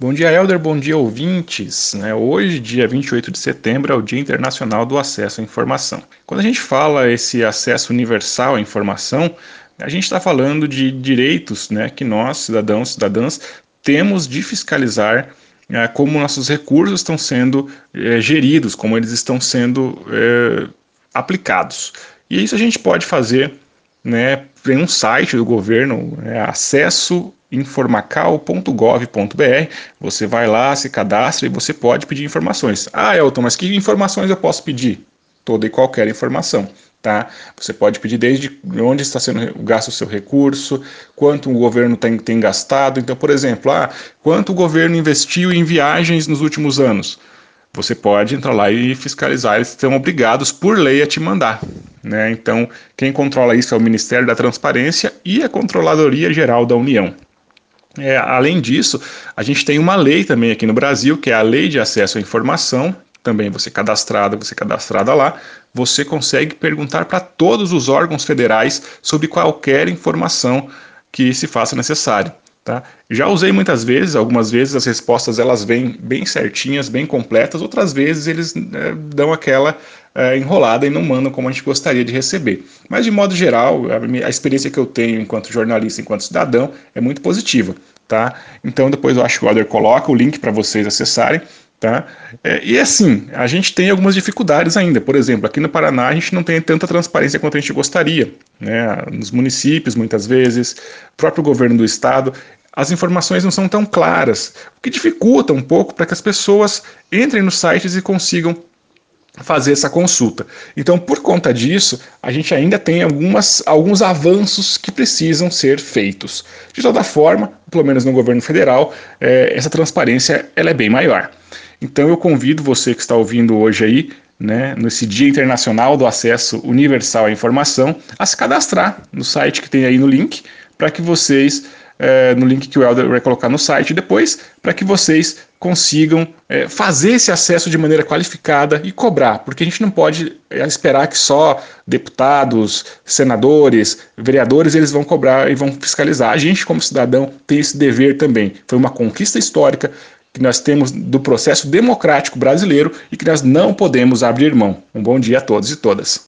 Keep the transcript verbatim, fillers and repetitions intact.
Bom dia, Helder. Bom dia, ouvintes. Né? Hoje, dia vinte e oito de setembro, é o Dia Internacional do Acesso à Informação. Quando a gente fala esse acesso universal à informação, a gente está falando de direitos, né, que nós, cidadãos e cidadãs, temos de fiscalizar é, como nossos recursos estão sendo é, geridos, como eles estão sendo é, aplicados. E isso a gente pode fazer, né, tem um site do governo, é acesso informacal ponto gov ponto br. Você vai lá, se cadastra e você pode pedir informações. Ah, Elton, mas que informações eu posso pedir? Toda e qualquer informação. Tá? Você pode pedir desde onde está sendo gasto o seu recurso, quanto o governo tem, tem gastado. Então, por exemplo, ah, quanto o governo investiu em viagens nos últimos anos? Você pode entrar lá e fiscalizar, eles estão obrigados por lei a te mandar. Né? Então, quem controla isso é o Ministério da Transparência e a Controladoria Geral da União. É, além disso, a gente tem uma lei também aqui no Brasil, que é a Lei de Acesso à Informação. Também você cadastrada, você cadastrada lá, você consegue perguntar para todos os órgãos federais sobre qualquer informação que se faça necessário. Tá? Já usei muitas vezes, algumas vezes as respostas elas vêm bem certinhas, bem completas, outras vezes eles é, dão aquela é, enrolada e não mandam como a gente gostaria de receber. Mas de modo geral, a, minha, a experiência que eu tenho enquanto jornalista, enquanto cidadão, é muito positiva. Tá? Então depois eu acho que o Helder coloca o link para vocês acessarem. Tá? É, e assim, a gente tem algumas dificuldades ainda. Por exemplo, aqui no Paraná a gente não tem tanta transparência quanto a gente gostaria. Né? Nos municípios, muitas vezes, o próprio governo do estado, as informações não são tão claras, o que dificulta um pouco para que as pessoas entrem nos sites e consigam fazer essa consulta. Então, por conta disso, a gente ainda tem algumas, alguns avanços que precisam ser feitos. De toda forma, pelo menos no governo federal, é, essa transparência ela é bem maior. Então eu convido você que está ouvindo hoje aí, né, nesse Dia Internacional do Acesso Universal à Informação, a se cadastrar no site que tem aí no link, para que vocês, é, no link que o Helder vai colocar no site depois, para que vocês consigam é, fazer esse acesso de maneira qualificada e cobrar, porque a gente não pode esperar que só deputados, senadores, vereadores, eles vão cobrar e vão fiscalizar. A gente, como cidadão, tem esse dever também. Foi uma conquista histórica que nós temos do processo democrático brasileiro e que nós não podemos abrir mão. Um bom dia a todos e todas.